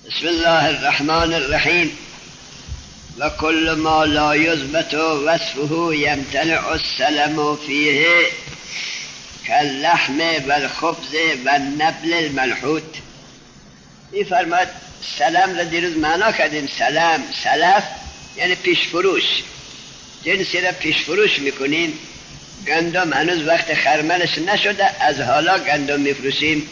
بسم الله الرحمن الرحیم. و کل ما لا یثبت وصفه یمتنع السلم فیه کاللحم و الخبز و النبل المنحوت. می‌فرماید سلم را دیروز معنا کردیم. سلف یعنی پیش فروش، جنسی را پیش فروش میکنیم. گندم هنوز وقت خرمنش نشده، از حالا گندم میفروشیم.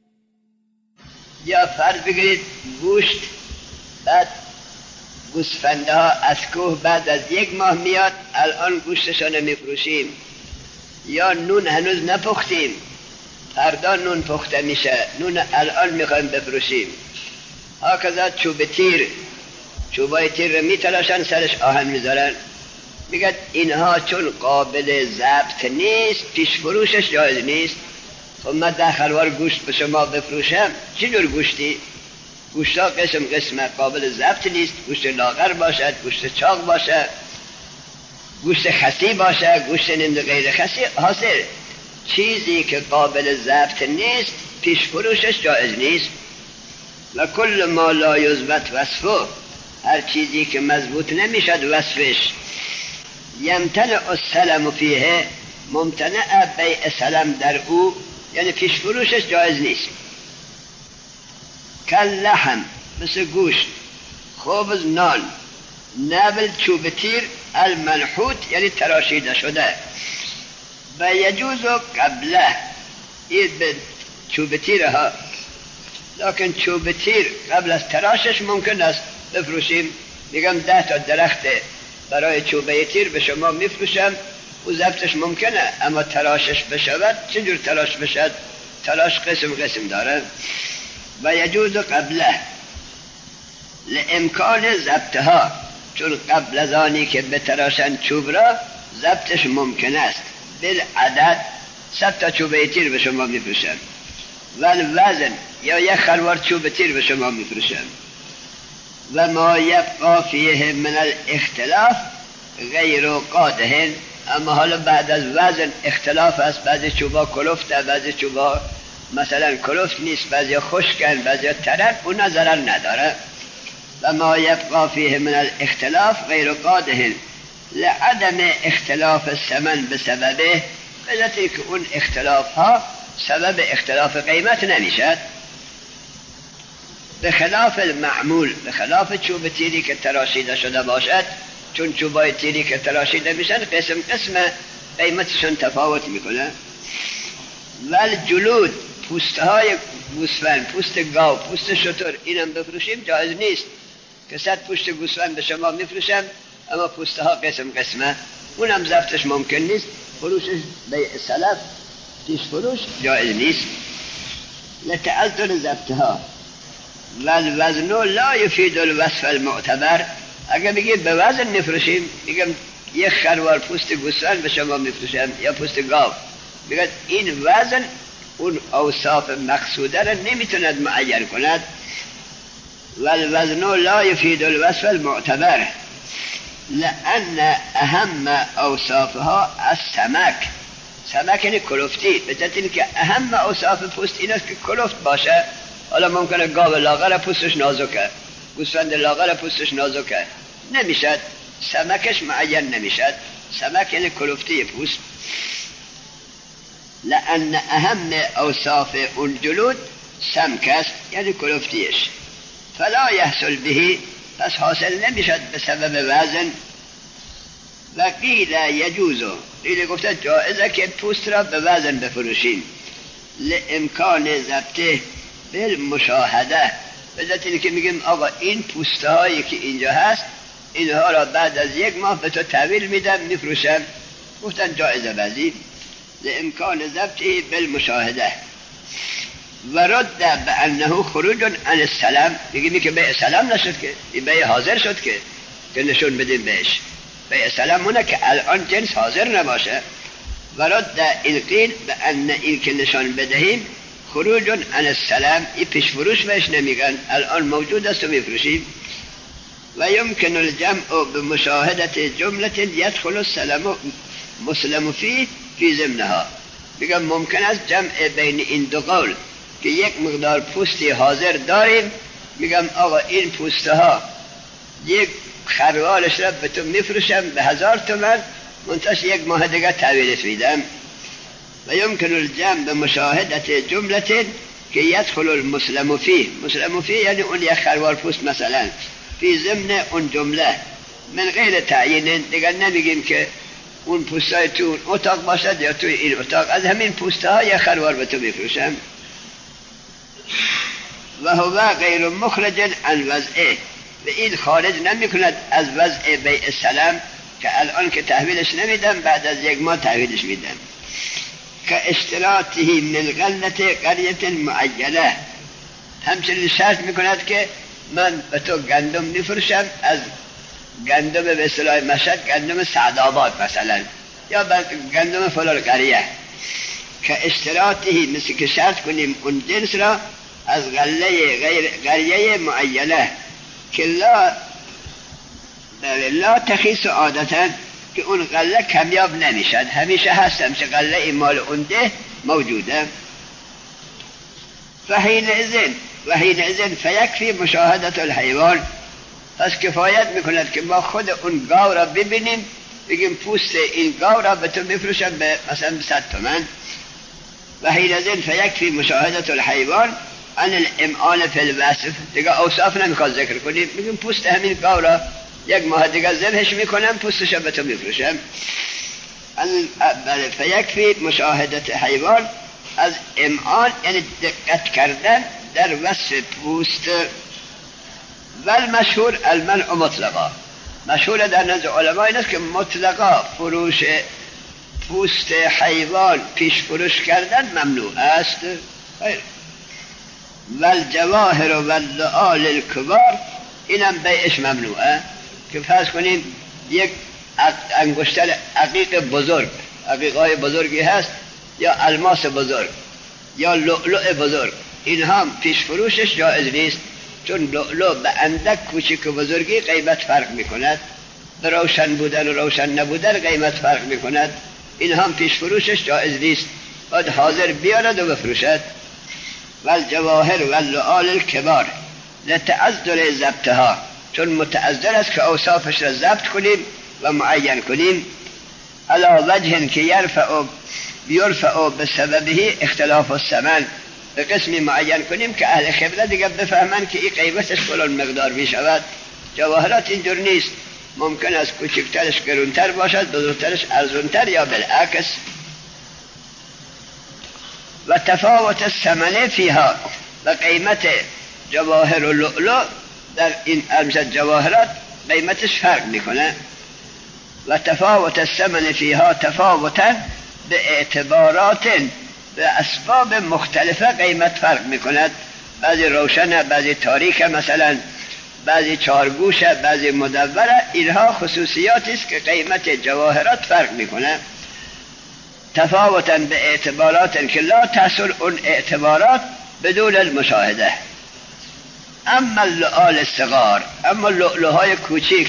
یا فرض بگیرید گوشت، بعد گوسفنده ها از کوه بعد از 1 ماه میاد، الان گوشتشان میفروشیم. یا نون هنوز نپختیم، فردا نون پخته میشه، نون الان میخوایم بفروشیم. هاکذا چوب تیر، چوبای تیر رو میتراشن، سرش آهن میذارن. میگن اینها چون قابل ضبط نیست، پیش فروشش جایز نیست. خب من 10 خروار گوشت به شما بفروشم، چی جور گوشتی؟ گوشتا قسم قابل ضبط نیست. گوشت لاغر باشد، گوشت چاق باشد، گوشت خسی باشد، گوشت نمده غیر خسی. حاصل چیزی که قابل ضبط نیست پیش فروشش جایز نیست. و کل ما لا یثبت وصفه، هر چیزی که مضبوط نمیشد وصفش، یمتنع السلم فیه، ممتنع بیع سلم در او، یعنی پیش فروشش جایز نیست. کاللحم، مثل گوشت، خبز نان، نبل چوب تیر، المنحوت یعنی تراشیده شده. و یجوز قبله، این به چوب تیر ها، لیکن چوب تیر قبل از تراشش ممکن است بفروشیم. میگم 10 تا درخت برای چوبه تیر به شما میفروشم، و ضبطش ممکنه، اما تراشش بشود. چجور تراش بشد؟ تراش قسم داره. و یجوز قبله لامکان ضبطها، چون قبل از آنی که بتراشن چوب را ضبطش ممکن است. بالعدد 100 تا چوبه تیر به شما میفروشن، والوزن یا 1 خروار چوب تیر به شما میفروشن. و ما یبقى فیه من الاختلاف غیر قادح، اما حالا بعد از وزن اختلاف است. بعضی چوبا کلفته، بعضی چوبا مثلا کلفت نیست، بعضی خشکن، بعضی ترک، اونا ضرر نداره. و ما یبقى فیه من الاختلاف غیر قادح لعدم اختلاف الثمن بسببه، بذاتی که اون اختلاف ها سبب اختلاف قیمت نمیشد. به خلاف المعمول، به خلاف چوب تیری که تراشیده شده باشد، چون چوبای تیری که تراشیده میشن قسم قیمتشون تفاوت میکنه. والجلود، پوسته های گوسفند، پوست گاو، پوست شتر، اینم بفروشیم جایز نیست. که 100 پوست گوسفند به شما میفروشم، اما پوسته ها قسم اونم ضبطش ممکن نیست. فروشش بیع سلف، پیش فروش جایز نیست. لتعذر ضبطها والوزن لا یفید الوصف المعتبر. اگر بگید به وزن میفروشیم، میگم 1 خروار پوست گوسفند به شما میفروشم یا پوست گاو، میگه این وزن اون اوصاف مقصوده را نمیتوند معین کند. والوزن لا یفید الوصف المعتبر لان اهم اوصافها السمک. سمک یعنی کلفتی، به جهت که اهم اوصاف پوست این است که کلفت باشه. حالا ممکنه گاو لاغر پوستش نازکه، گوسفند لاغر پوستش نازکه، نمیشد سمکش معین نمیشد. سمک یعنی کلفتی پوست. لان اهم اوصاف اون جلود سمک است، یعنی کلفتیش. فلا یحصل به، پس حاصل نمیشد به سبب وزن. و قیل یجوزو، قیل گفته جائزه که پوست را به وزن بفروشیم. لامکان ضبطه بالمشاهده، به ذاتی که میگیم آقا این پوسته هایی که اینجا هست، اینها را بعد از 1 ماه به تو تحویل میدم میفروشم. گفتن جایزه بازی. لامکان ضبطه بالمشاهده. و رد بانه خروج عن السلم، میگیم که بیع سلم نشد، که این بیع حاضر شد که نشون بدیم بهش. بیع سلم مونه که الان جنس حاضر نباشه. و رد این قیل بان این که نشان بدهیم خروج عن السلم، این پیش فروش بهش نمیگن، الان موجود است و میفروشیم. و یمکن الجمع بمشاهدت جملت یدخل السلم مسلم فی ضمنها. میگم ممکن است جمع بین این دو قول که 1 مقدار پوستی حاضر داریم میگم آقا این پوسته ها یک خروارش را به تو میفروشم به 1000 تومان، منتش یک ماه دیگه تحویلش میدم. و یمکن الجمع به مشاهدت جملت که یدخل المسلم فیه. مسلم فیه یعنی اون یک خروار پوست مثلا فی ضمن اون جمله من غیر تعیین. دیگر نمیگیم که اون پوستای تو اون اتاق باشد یا توی این اتاق، از همین پوسته ها یک خروار به تو میفروشم. و هو غیر مخرج عن وضعه، و این خارج نمی کند از وضع بیع السلام که الان که تحویلش نمیدم بعد از یک ماه تحویلش میدم. که اشتراطه من غلت قریه معینه، همچنین شرط میکند که من به تو گندم میفروشم از گندم به اصطلاح مشهد گندم سعدآباد مثلا، یا گندم فلان قریه. که اشتراطه مثل که شرط کنیم اون جنس را از غله غیر قریه معینه که لا تخیص عادتا، که اون غله کمیاب نمیشد، همیشه هستم چه غله مال اون ده موجوده. و حینئذ فیکفی مشاهدت الحیوان، پس کفایت میکند که ما خود اون گاو را ببینیم، بگیم پوست این گاو را به تو میفروشم به مثلا 100 تومان. و حینئذ فیکفی مشاهدت الحیوان عن الامعان فی الوصف. دیگه اوصاف نمیخواد ذکر کنیم، میگیم پوست همین گاو را یک ماه دیگه ذبحش میکنم، پوستش به تو میفروشم. فیکفی مشاهدت حیوان از امعان یعنی دقت کردن در وصف پوست. والمشهور المنع مطلقا، مشهور در نزد علما این است که مطلقا فروش پوست حیوان پیش فروش کردن ممنوع است. والجواهر واللعال الکبار، اینم بیعش ممنوعه. که فرض کنیم یک انگشتر عقیق بزرگ، عقیقای بزرگی هست، یا الماس بزرگ یا لؤلؤ بزرگ، این هم پیش فروشش جایز نیست، چون لؤلؤ به اندک کوچک و بزرگی قیمت فرق میکند، به روشن بودن و روشن نبودن قیمت فرق میکند، این هم پیش فروشش جایز نیست، باید حاضر بیارد و بفروشد. والجواهر واللعال الکبار لتعذر ضبطها، چون متعذر است که اوصافش را ضبط کنیم و معین کنیم. علی وجه که یرفع بسببه اختلاف الثمن، به قسمی معین کنیم که اهل خبره دیگه بفهمن که این قیمتش فلان مقدار می شود. جواهرات اینجور نیست، ممکن است کوچکترش گرونتر باشد، بزرگترش ارزونتر یا بالعکس. و تفاوت الثمن فیها، و قیمت جواهر و لؤلؤ در این امثال جواهرات قیمتش فرق میکنه. و تفاوت الثمن فیها تفاوتا به اعتبارات، به اسباب مختلفه قیمت فرق میکند، بعضی روشنه، بعضی تاریکه، مثلا بعضی چارگوشه، بعضی مدوره. اینها خصوصیاتی است که قیمت جواهرات فرق میکنه. تفاوتا به اعتبارات که لا تحصل اون اعتبارات بدون المشاهده. اما اللعال الصغار، اما لؤلؤهای کوچیک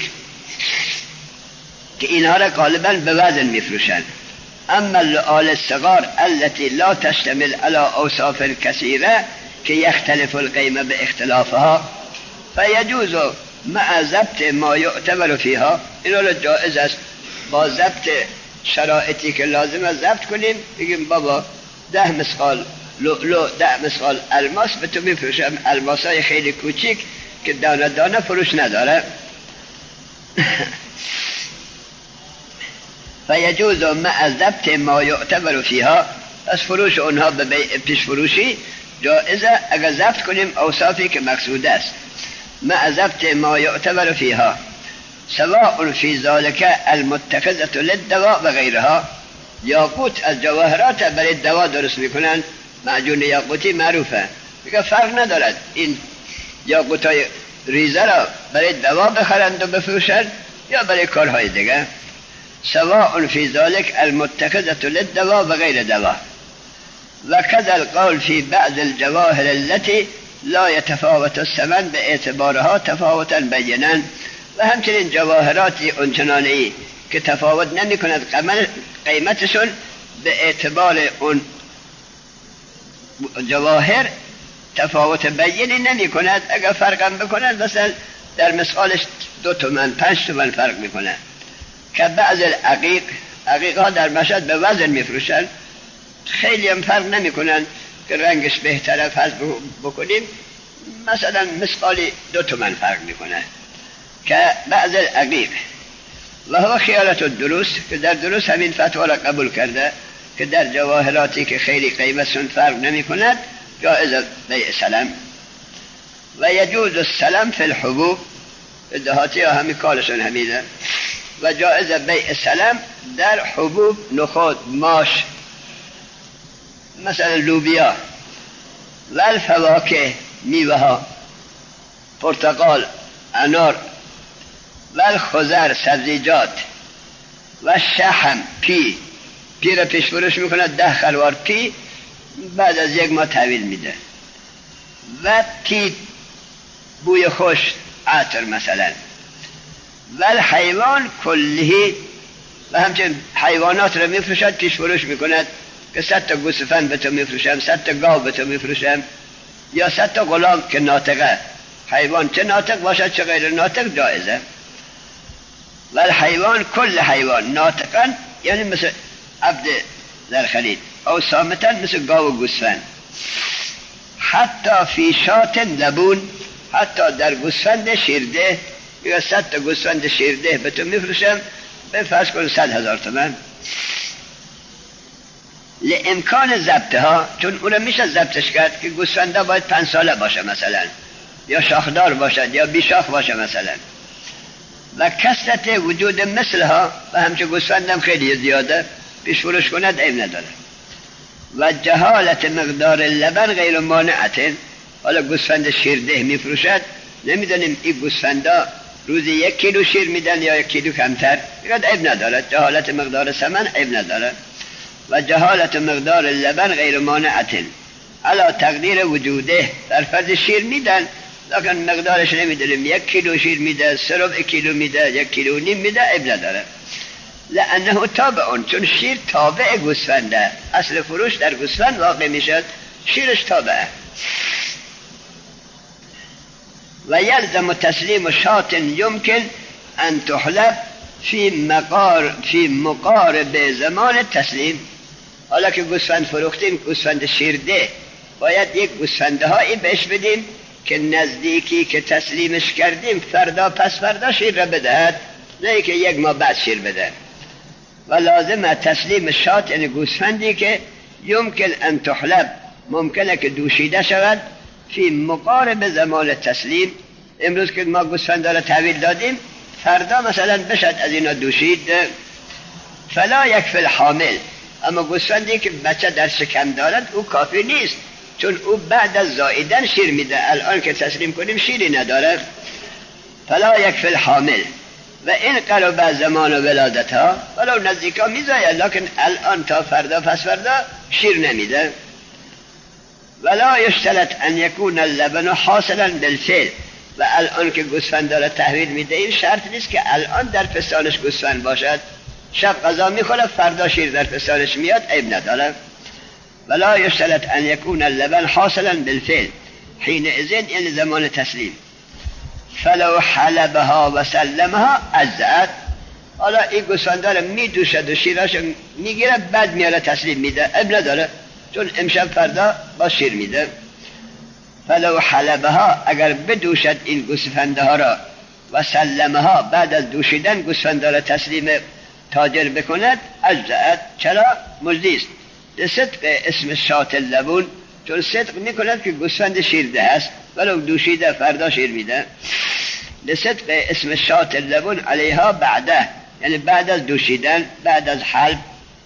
که اینها را غالبا به وزن میفروشند. اما اللعال الصغار التي لا تشتمل على اوصاف كثيره که یختلف القیمه به اختلافها، فیجوز مع ضبط ما یعتبر فیها، این را جائز است با ضبط شرایطی که لازم است ضبط کنیم، بگیم بابا 10 مثقال لؤلؤ 10 مثقال الماس به تو میفروشم، الماسای خیلی کوچیک که دانه دانه فروش نداره. فیجوز مع ضبط ما یعتبر فیها، پس فروش اونها به پیش فروشی جائزه اگر ضبط کنیم اوصافی که مقصود است. مع ضبط ما یعتبر فیها سواء فی ذلک المتخذة للدواء و غیرها. یاقوت از جواهرات برای دوا درست میکنن، معجون یاقوتی معروفه، میگه فرق ندارد این یاقوتای ریزه را برای دوا بخرند و بفروشند یا برای کارهای دیگه. سواء فی ذلک المتخذة للدواء و غیر دوا. و كذا القول فی بعض الجواهر التي لا يتفاوت الثمن باعتبارها تفاوتا بینا. و همچنین جواهراتی اونچنانی که تفاوت نمی کند قیمتشون به اعتبار اون جواهر تفاوت بیانی نمی کند. اگر فرقم بکند مثلا در مثالش 2 تومن 5 تومن فرق می کند. که بعض عقیق ها در مشهد به وزن می فروشن، خیلی هم فرق نمی کنن که رنگش بهتره فرض بکنیم، مثلا مثالی 2 تومن فرق می کنه. که بعض العقیق و هو خیالت الدروس، که در دروس همین فتوا را قبول کرده که در جواهراتی که خیلی قیمتشون فرق نمی کند جائز بیع سلم. و یجوز السلم فی الحبوب، دهاتی ها همین کارشون همینه. و جائز بیع سلم در حبوب، نخود، ماش، مثلا لوبیا. و الفواکه، میوه ها، پرتقال، انار. و الخضر، سبزیجات. و شحم، پی را پیش فروش میکنه 10 خروار پی، بعد از 1 ماه تحویل میده. و تیت، بوی خوش، عطر مثلا. و الحیوان کلهی، و همچنین حیوانات رو میفروشد پیش فروش میکند که 100 تا گوسفند به تو میفروشم، 100 تا گاو به تو میفروشم، یا 100 تا غلام که ناطقه. حیوان چه ناطق باشد چه غیر ناطق جایزه. و الحیوان کل حیوان ناطقا، یعنی مثل عبد در خرید، او صامتا مثل گاو و گوسفند. حتی فی شات لبون، حتی در گوسفند شیرده، یا 100 تا گوسفند شیرده به تو میفروشم به فرض کن 100,000 تومان. لامکان ضبطها، چون اون میشه ضبطش کرد که گوسفنده باید 5 ساله باشه مثلا، یا شاخدار باشد یا بیشاخ باشه مثلا. و کثرت وجود مثلها، و همچه گوسفندم خیلی زیاده پیش فروش کند عیب نداره. و جهالت مقدار لبن غیر مانعه، حالا گوسفند شیرده میفروشد، نمیدونیم این گوسفندا روزی 1 کیلو شیر میدن یا 1 کیلو کمتر، اینقدر عیب نداره. جهالت مقدار ثمن عیب نداره. و جهالت مقدار لبن غیر مانعه علا تقدیر وجوده، در فرض شیر میدن لکن مقدارش نمیدونیم، 1 کیلو شیر میده، 3/4 کیلو میده، 1 کیلو نیم میده، عیب نداره. لانه تابعون، چون شیر تابع گوسفنده، اصل فروش در گوسفند واقع میشد، شیرش تابعه. و یلزم تسلیم شات یمکن ان تحلب فی مقارب زمان تسلیم. حالا که گوسفند فروختیم، گوسفند شیرده، باید یک گوسفندهایی بهش بدیم که نزدیکی که تسلیمش کردیم فردا پس فردا شیر را بدهد، نه که 1 ماه بعد شیر بده. و لازم تسلیم شات، یعنی گوسفندی که یمکن ان تحلب، ممکنه که دوشیده شود، فی مقارب زمان تسلیم. امروز که ما گوسفند را تحویل دادیم، فردا مثلا بشد از اینا دوشید. فلا یکفی الحامل، اما گوسفندی که بچه در شکم دارد او کافی نیست، چون او بعد از زاییدن شیر میده، الان که تسلیم کنیم شیری نداره. فلا یکفی الحامل و این قرب زمان ولادتها، ولو نزدیکا میزاید لکن الان تا فردا پس فردا شیر نمیده. ولا یشترط ان یکون اللبن حاصلا بالفعل، و الان که گوسفند داره تحویل میده این شرط نیست که الان در پستانش گوسفند باشد، شب غذا میخوره فردا شیر در پستانش میاد، عیب نداره. ولا یشترط ان یکون اللبن حاصلا بالفعل حینئذ، یعنی زمان تسلیم. فلو حلبها و سلمها اجزأت، حالا این گوسفند رو میدوشد و شیراش میگیره بعد میاره تسلیم میده، عیب نداره، چون امشب فردا با شیر میده. فلو حلبها، اگر بدوشد این گوسفنده ها را، و سلمها، بعد از دوشیدن گوسفنده را تسلیم تاجر بکند، اجزأت، چرا؟ مجزیست. لصدق اسم شات اللبون، چون صدق میکند که گوسفند شیرده است ولو دوشیده فردا شیر میده. لصدق اسم شات اللبون علیها بعده، یعنی بعد از دوشیدن، بعد از حلب.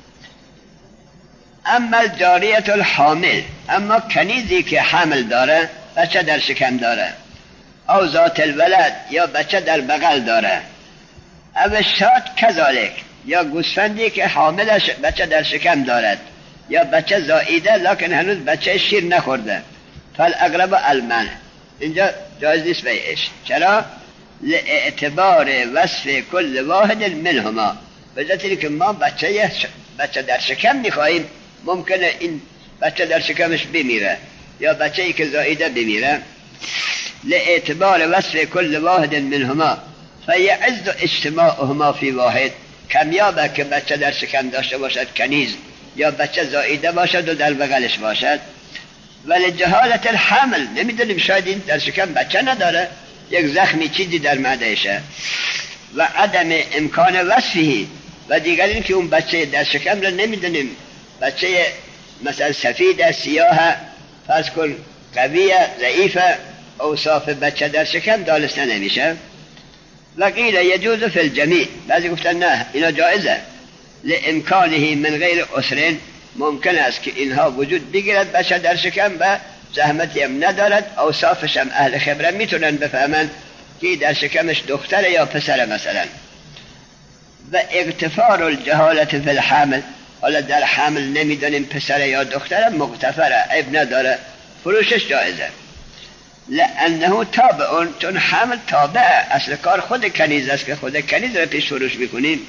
اما الجاریت الحامل، اما کنیزی که حمل داره، بچه در شکم داره، او ذات الولد، یا بچه در بغل داره، او شات کذالک، یا گوسفندی که حامل بچه در شکم دارد، یا بچه زائیده لکن هنوز بچه شیر نخورده، فالاقرب المنع، اینجا جایز نیست بیعش. چرا؟ لاعتبار وصف کل واحد منهما، به جهتی که ما بچه در شکم میخواییم، ممکنه این بچه در شکمش بمیره، یا بچه‌ای که زائیده بمیره، لاعتبار وصف کل واحد منهما فیعز اجتماعهما فی واحد، کمیابه که بچه در شکم داشته باشد کنیز، یا بچه زائیده باشد و در بغلش باشد. ولی جهالت الحمل، نمیدونیم شاید این در شکم بچه نداره، یک زخمی چیزی در معدهشه، و عدم امکان وصفی، و دیگر این که اون بچه در شکم رو نمیدونیم، بچه مثلا سفید سیاه فرض کن قویه ضعیفه، اوصاف بچه در شکم دانسته نمیشه. و قیل یجوز فی الجمیع، بعضی گفتن نه اینا جایزه، لامکانه من غیر عسر، ممکن است که اینها وجود بگیرد بچه در شکم و زحمتی هم ندارد، اوصافش هم اهل خبره میتونن بفهمن که در شکمش دختر یا پسر مثلا. و اغتفار الجهالت فی الحمل، حالا در حمل نمیدونیم پسر یا دختر، مغتفره، عیب نداره، فروشش جایزه. لانه تابع، چون حمل تابع، اصل کار خود کنیز است که خود کنیز را پیش فروش میکنیم.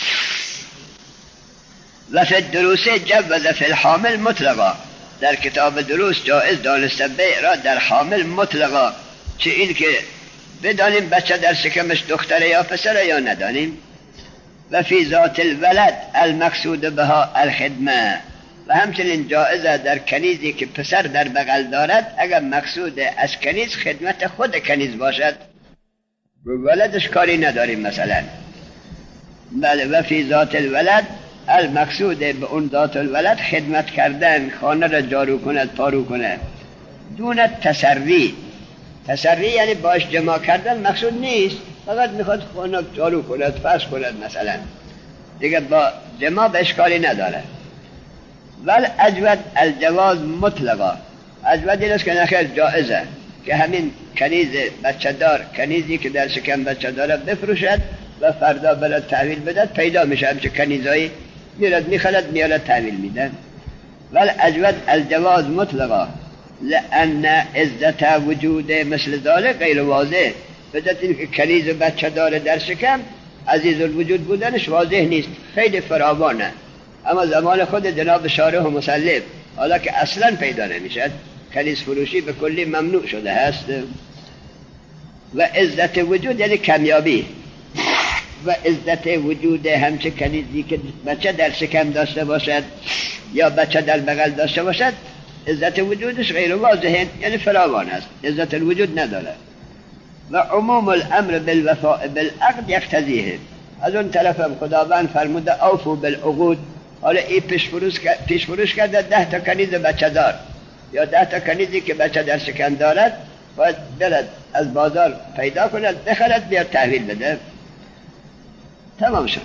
و فی الدروس جوز فی الحامل مطلقا، در کتاب دروس جایز دانسته بیع را در حامل مطلقا، چه این که بدانیم بچه در شکمش دختر یا پسر یا ندانیم. و فی ذات الولد المقصود بها الخدمه، و همچنین جایزه در کنیزی که پسر در بغل دارد اگر مقصود از کنیز خدمت خود کنیز باشد، ولدش کاری نداریم مثلا. بله. و فی ذات الولد المقصود به اون ذات الولد خدمت کردن، خانه را جارو کند، پارو کند، دون تسری. تسری یعنی باش جمع کردن مقصود نیست، فقط میخواد خانه جارو کند، فرش کند مثلا، دیگه با جمع به اشکالی نداره. ول اجود الجواز مطلقا، اجود این است که نخیر جائزه که همین کنیز بچه دار، کنیزی که در شکم بچه داره بفروشد و فردا برد تحویل بدد، پیدا میشه همچه کنیزایی میرد میخلد میارد تحویل میدن. ول اجود الجواز مطلقا لان عزت وجود مثل ذلك غیر واضح، بدت این که کنیز بچه داره در شکم عزیز الوجود بودنش واضح نیست، خیلی فراوانه، اما زمان خود جناب شارح و مسلم حالا که اصلا پیدا نمیشد، کنیز فروشی به کلی ممنوع شده هست. و عزت وجود یعنی کمیابی، و عزت وجود همچه کنیزی که بچه در شکم داشته باشد یا بچه در بغل داشته باشد، عزت وجودش غیر واضحه، یعنی فراوان است، عزت الوجود نداره. و عموم الامر بالوفاء بالعقد یقتضیه، از اون طرف هم خداوند فرموده اوفوا بالعقود، حالا این پیش فروش کرده 10 تا کنیز بچه دار یا 10 تا کنیزی که بچه در شکم دارد، باید برد از بازار پیدا کند، بخرد، بیار تحویل بده، تمام شد.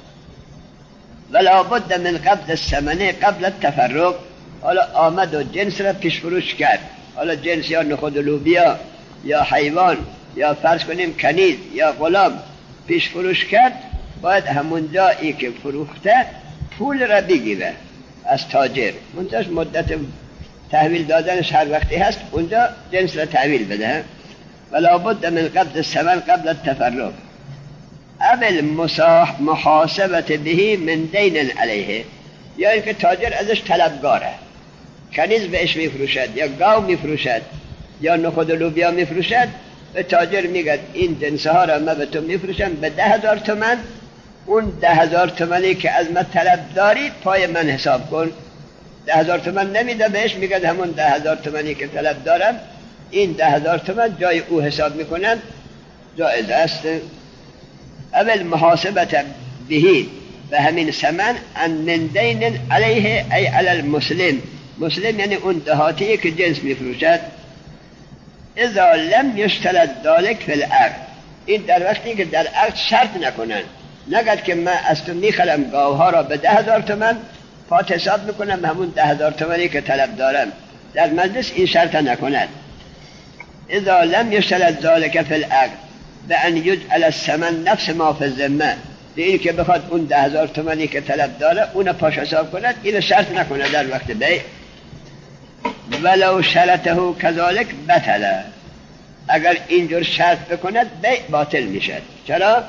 ولا بد من قبض الثمن قبل التفرق، حالا آمد و جنس را پیش فروش کرد، حالا جنس یا نخود و لوبیا یا حیوان یا فرض کنیم کنیز یا غلام پیش فروش کرد، باید همون جایی که فروخته پول را بگیره از تاجر، منتش مدت تحویل دادنش هر وقتی هست اونجا جنس را تحویل بده. ولا بد من قبض الثمن قبل التفرق اول محاسبت بهی من دین علیه، یا اینکه تاجر ازش طلبگاره، کنیز بهش میفروشد یا گاو میفروشد یا نخود و لوبیا میفروشد، به تاجر میگه این جنسه ها را من به تو میفروشم به 10,000 تومان، اون 10,000 تومانی که از من طلب داری پای من حساب کن. 10,000 تومان نمیده بهش، میگه همون 10,000 تومانی که طلب دارم این 10,000 تومان جای او حساب میکنن، جایز است. اول محاسبت بهی به همین ثمن ان من دین علیه ای علی المسلم، مسلم یعنی اون دهاتی که جنس میفروشد. اذا لم یشترط ذلك فی العقد، این در وقتی که در عقد شرط نکنن، نگد که من از تو میخرم گاوها را به 10,000 تومان، پات حساب میکنم همون 10,000 تومانی که طلب دارم، در مجلس این شرط نکند. اذا لم یشترط ذلك فی العقد بأن یجعل الثمن نفس ما فی الذمه، به این که بخواد اون 10,000 تومانی که طلب داره اون پاش حساب کند، این شرط نکنه در وقت بیع. ولو شرطه کذالک بطله، اگر اینجور شرط بکند بیع باطل میشد. چرا؟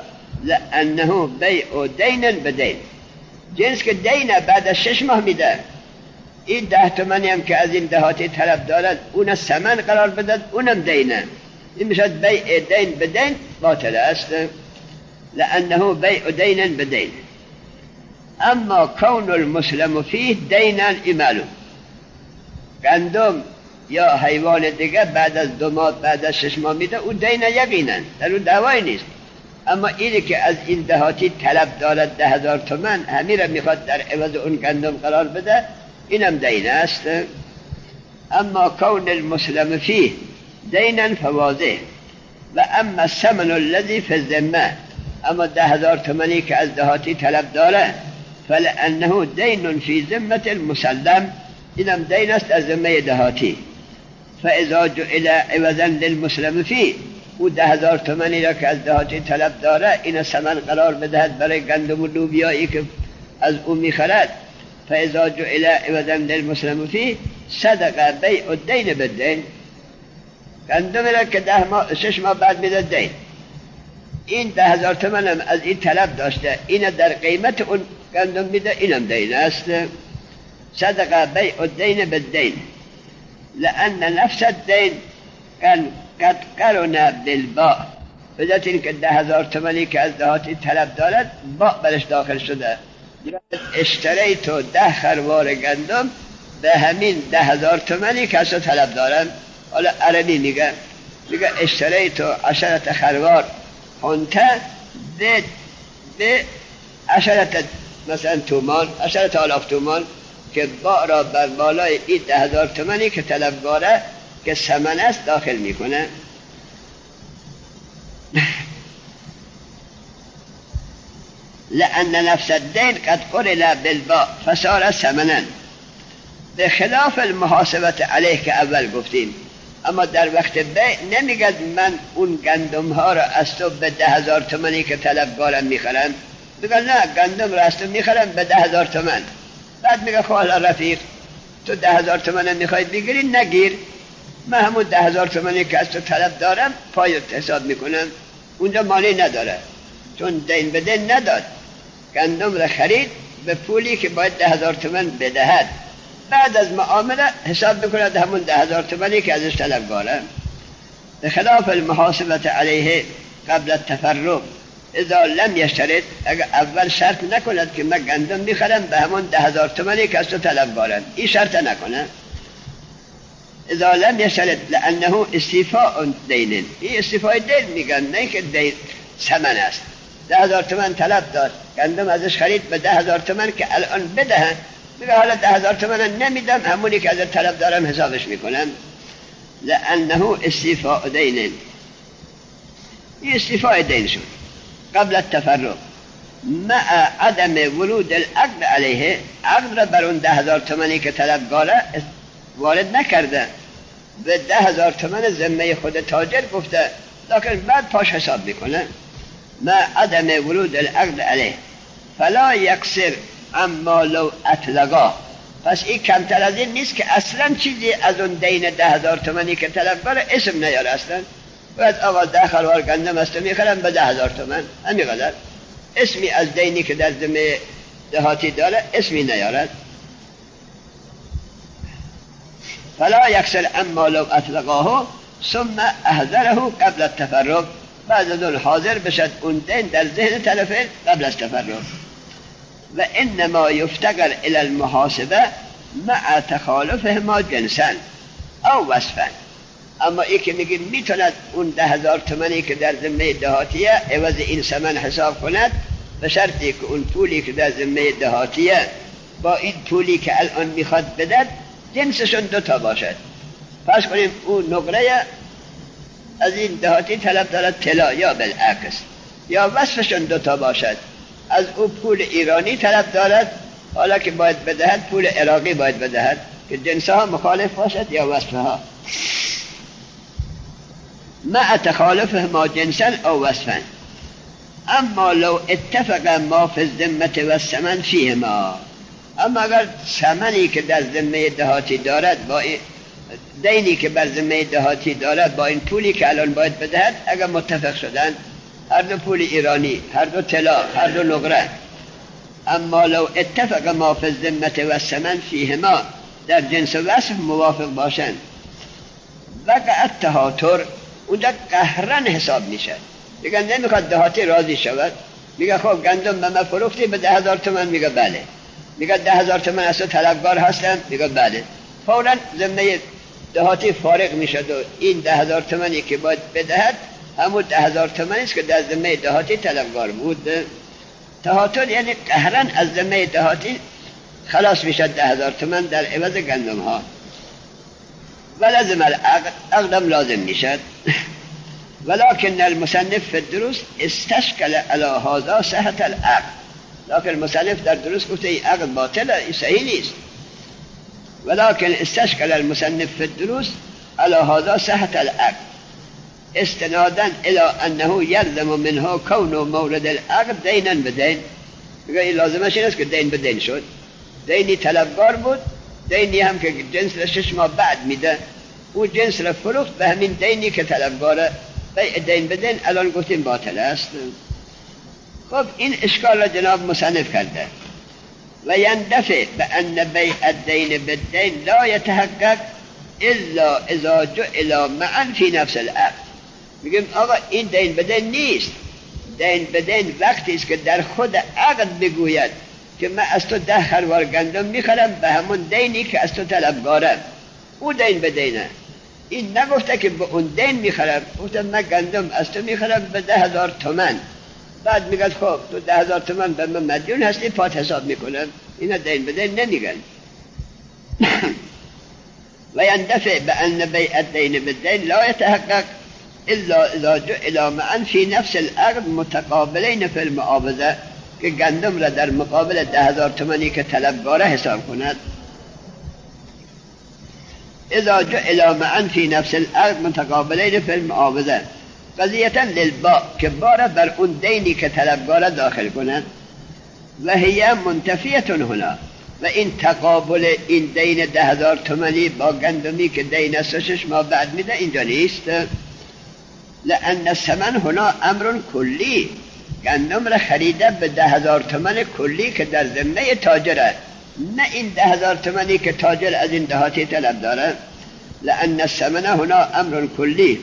لانه بیع دین بدین، جنس که دینه بعد از 6 ماه میده، این 10 تومانی هم که از این دهاتی طلب دارد اون ثمن قرار بدد اونم دینه، این میشد بیع دین بدین باطل است، لانه بیع دین بدین. اما کون المسلم فیه دینا معلوم، گندم یا حیوان دیگه بعد از 2 ماه بعد از 6 ماه میده او دین یقینا، در اون دعوایی نیست. اما اینی که از این دهاتی طلب دارد 10,000 تومان همین را میخواد در عوض اون گندم قرار بده، اینم دین است. اما کون المسلم فیه دینا فواضح. و اما الثمن الذي في الذمه، اما 10,000 تومانی که از دهاتی طلب داره فلانه دین فی ذمه المسلم، اینم دین است از ذمه دهاتی. فاذا جعل عوضا للمسلم فيه، او 10,000 تومانی را که از دهاتی طلب داره این ثمن قرار بدهد برای گندم و لوبیایی که از او میخرد، فاذا جعل عوضا للمسلم فيه صدق بیع الدین بالدین، گندم را که 6 ماه بعد میده دین، این 10,000 تومان هم از این طلب داشته، این در قیمت اون گندم میده، اینم دین است. صدق بیع الدین بالدین لأن نفس الدین قد قرن بالباء، بذات این که 10,000 تومانی که از دهاتی طلب دارد باء برش داخل شده. اشتریت 10 خروار گندم به همین 10,000 تومانی که از طلب دارم. حالا عربی میگه اشتریت 10 خروار هنته به 10 مثلا تومان، 10,000 تومان، که باء را بر بالای این 10,000 تومانی که طلبگاره که ثمن است داخل میکنه. لأن نفس الدين قد قرن بالباء فصار ثمنا، به خلاف المحاسبت علیه که اول گفتیم. اما در وقت بیع نمیگد من اون گندم ها را از تو به 10,000 تومانی که طلبگارم میخرم، میگه نه گندم را از تو میخرم به 10,000 تومان. بعد میگه خب رفیق تو 10,000 تومان میخواید بگیری، نگیر، من همون 10,000 تومانی که از تو طلب دارم پایت حساب میکنم. اونجا مالی نداره چون دین به دین نداد، گندم را خرید به پولی که باید 10,000 تومان بدهد، بعد از معامله حساب میکند همون 10,000 تومانی که ازش طلبگاره. به خلاف المحاسبت علیه قبل التفرق اذا لم یشترط، اگر اول شرط نکند که من گندم میخرم به همون 10,000 تومانی که از تو طلبگارم، این شرط نکنه. اذا لم یشترط لانه استیفاء دین، این استیفاء دین میگن، نه که دین ثمن است. 10,000 تومان طلب داد، گندم ازش خرید به 10,000 تومان که الان بدهن، میگه حالا 10,000 تومان نمیدم، همونی که ازش طلب دارم حسابش میکنم. لانه استیفاء دین، این استیفاء دین شد قبل التفرق مع عدم ورود العقد علیه، عقد را بر اون 10,000 تومانی که طلبگاره وارد نکرده، به 10,000 تومان ذمه خود تاجر گفته، لکن بعد پاش حساب میکنه. مع عدم ورود العقد علیه فلا یقصر اما لو اطلقا، پس این کمتر از این نیست که اصلا چیزی از اون دین 10,000 تومانی که طلبگاره اسم نیاره. اصلا باید آقا 10 خروار گندم است میخرم به 10,000 تومان، همینقدر، اسمی از دینی که در ذمه دهاتی داره اسمی نیارد. فلا یکسر اما لو اطلقاه ثم احضره قبل التفرق، بعد از اون حاضر بشد اون دین در ذهن طرفین قبل از تفرق. و انما یفتقر الى المحاسبه مع تخالفهما جنسا او وصفا. اما ای که میگه میتوند اون 10,000 تومانی که در ذمه دهاتیه عوض این ثمن حساب کند، به شرطی که اون پولی که در ذمه دهاتیه با این پولی که الان میخواد بدد جنسشون 2 تا باشد. فرض کنیم اون نقره از این دهاتی طلب دارد طلا یا بالعکس، یا وصفشون 2 تا باشد، از او پول ایرانی طلب دارد حالا که باید بدهد پول عراقی باید بدهد، که جنسها مخالف باشد یا وصفها. مع تخالفهما جنسا او وصفا. اما لو اتفق ما فی الذمه و الثمن فیهما، اما اگر ثمنی که در ذمه دهاتی دارد با این دینی که بر ذمه دهاتی دارد با این پولی که الان باید بدهد اگر متفق شدن، هر دو پول ایرانی، هر دو طلا، هر دو نقره. اما لو اتفق ما فی الذمه و الثمن فیهما، در جنس و وصف موافق باشن. وقع التهاتر اونجا قهرن حساب میشه. میگن نمیخواد دهاتی راضی شود، میگه خب گندم به من فروختی به 10,000 تومان، میگه بله. میگه 10,000 تومان از تو طلبکار هستم، میگه بله. فوراً ذمه دهاتی فارغ میشد و این 10,000 تومانی که باید بدهد همون 10,000 تومانی است که در ذمه دهاتی طلبکار بود. تهاتر یعنی قهرن از ذمه دهاتی خلاص میشد 10,000 تومان در عوض گندم ها. ولازم العقد، عقدم لازم میشد. ولكن المصنف في الدروس استشكل على هذا صحة العقد. لكن المصنف در دروس گفته این عقد باطله، صحیح نیست. ولكن استشكل المصنف في الدروس على هذا صحة العقد استنادا الى انه يلزم منه كون مورد العقد دینا بدین. میگه این لازمش این است که دین بدین شد. دینی طلبکار بود، دینی هم که جنس را 6 ماه بعد میده، اون جنس را فروخت به همین دینی که طلبکاره. بیع دین بدین الان گفتیم باطل است. خب این اشکال را جناب مصنف کرده. و یندفع بأن بیع الدین بالدین لا یتحقق الا اذا جعل معا فی نفس العقد. میگیم آقا این دین بدین نیست. دین بدین وقتی است که در خود عقد بگوید که من از تو 10 خروار گندم میخرم به همون دینی که از تو طلبکارم، او دین بدینه. این نگفته که به اون دین میخرم، گفته من گندم از تو میخرم به 10,000 تومان. بعد میگه خب تو 10,000 تومان به من مدیون هستی، پات حساب میکنم. اینا دین بدین نمیگن. و یندفع بأن بیع الدین بالدین لا یتحقق الا اذا جعل معا فی نفس العقد متقابلین فی المعاوضه، که گندم را در مقابل 10,000 تومانی که طلبکاره حساب کند. اذا جعل معا فی نفس العقد متقابلین فی المعاوضه قضیتا للباء، که بار بر اون دینی که طلبکاره داخل کند. و هی منتفیه هنا، و این تقابل این دین 10,000 تومانی با گندمی که دین است 6 ماه بعد میده اینجا نیست. لأن الثمن هنا امر کلی، گندم را خریده به 10,000 تومان کلی که در ذمه تاجره، نه این 10,000 تومانی که تاجر از این دهاتی طلب داره. لأن الثمن هنا امر کلی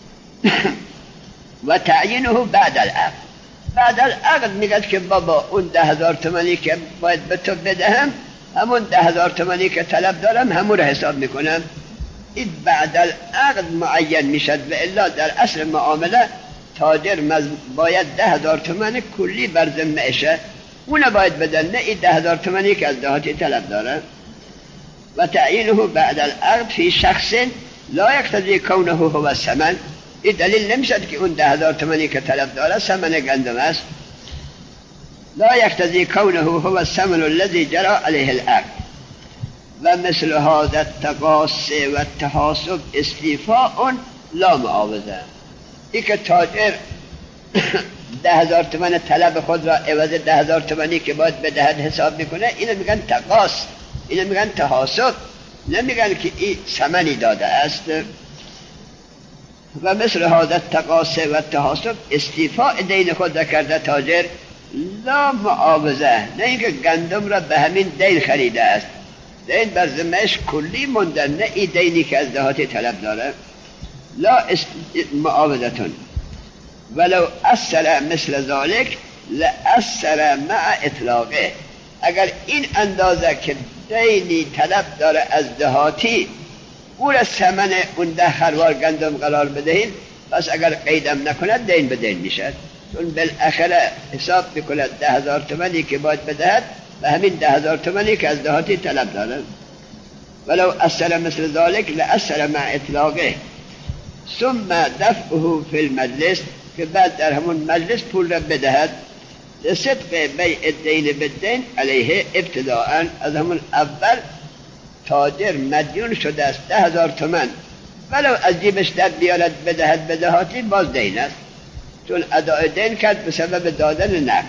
و تعیینه بعد العقد. بعد العقد میگه که بابا اون 10,000 تومانی که باید به تو بدهم، همون 10,000 تومانی که طلب دارم همون رو حساب میکنم. این بعد العقد معین میشد. و الا در اصل معامله تاجر باید 10,000 تومان کلی بر ذمه‌شه، اون باید بدن، نه این 10,000 تومانی که از دهاتی طلب داره. و تعیینه بعد العقد فی شخص لا یقتضی کونه هو الثمن. این دلیل نمیشد که اون 10,000 تومانی که طلب داره ثمن گندم است. لا یقتضی کونه هو الثمن الذی جرى علیه العقد. و مثل هذا التقاص و التحاسب استیفاء لا معاوضه. این که تاجر 10,000 تومان طلب خود را عوض 10,000 تومانی که باید بدهد حساب میکنه، اینو میگن تقاص، اینو میگن تحاسب، نمیگن که این ثمنی داده است. و مثل هذا التقاص و التحاسب استیفاء دین خود را کرده تاجر، لا معاوضه، نه اینکه گندم را به همین دین خریده است، دین بر ذمه‌اش کلی مونده، نه این دینی که از دهاتی طلب داره. لا معاوضتون ولو اثر مثل ذلك لأثر مع اطلاقه. اگر این اندازه که دینی طلب داره از دهاتی او را ثمن اون 10 خروار گندم قرار بدهید، پس اگر قیدم نکند دین به دین میشد، چون بالاخره حساب میکند 10,000 تومانی که باید بدهد و همین 10,000 تومانی که از دهاتی طلب داره. ولو اثر مثل ذلك لأثر مع اطلاقه ثم دفعه فی المجلس، که بعد در همون مجلس پول را بدهد. لصدق بیع الدین بالدین علیه ابتداء، از همون اول تاجر مدیون شده است 10,000 تومان، ولو از جیبش در بیارد بدهد به دهاتی باز دین است، چون اداء دین کرد به سبب دادن نقد.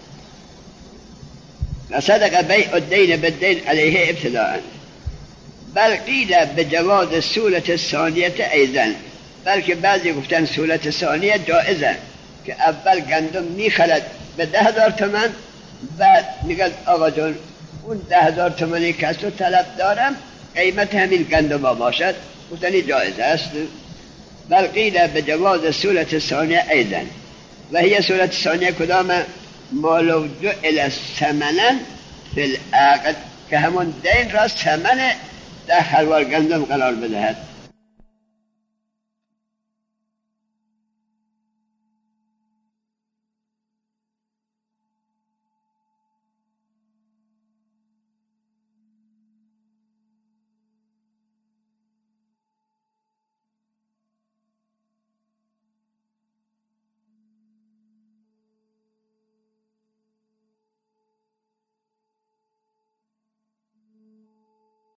وصدق بیع الدین بالدین علیه ابتداء. بل قیل بجواز صورت الثانیه ایضا، بلکه بعضی گفتن صورت ثانیه جائزه، که اول گندم میخرد به 10,000 تومان، بعد میگه آقا جون اون 10,000 تومانی که از تو طلب دارم قیمت همین گندم باشد گفتنی جایز است. بل قیل بجواز صورت ثانیه ایضا، و هي صورت ثانیه کدام؟ ما لو جعل ثمنا فی العقد، که همون دین را ثمن در خروار گندم قرار بدهد.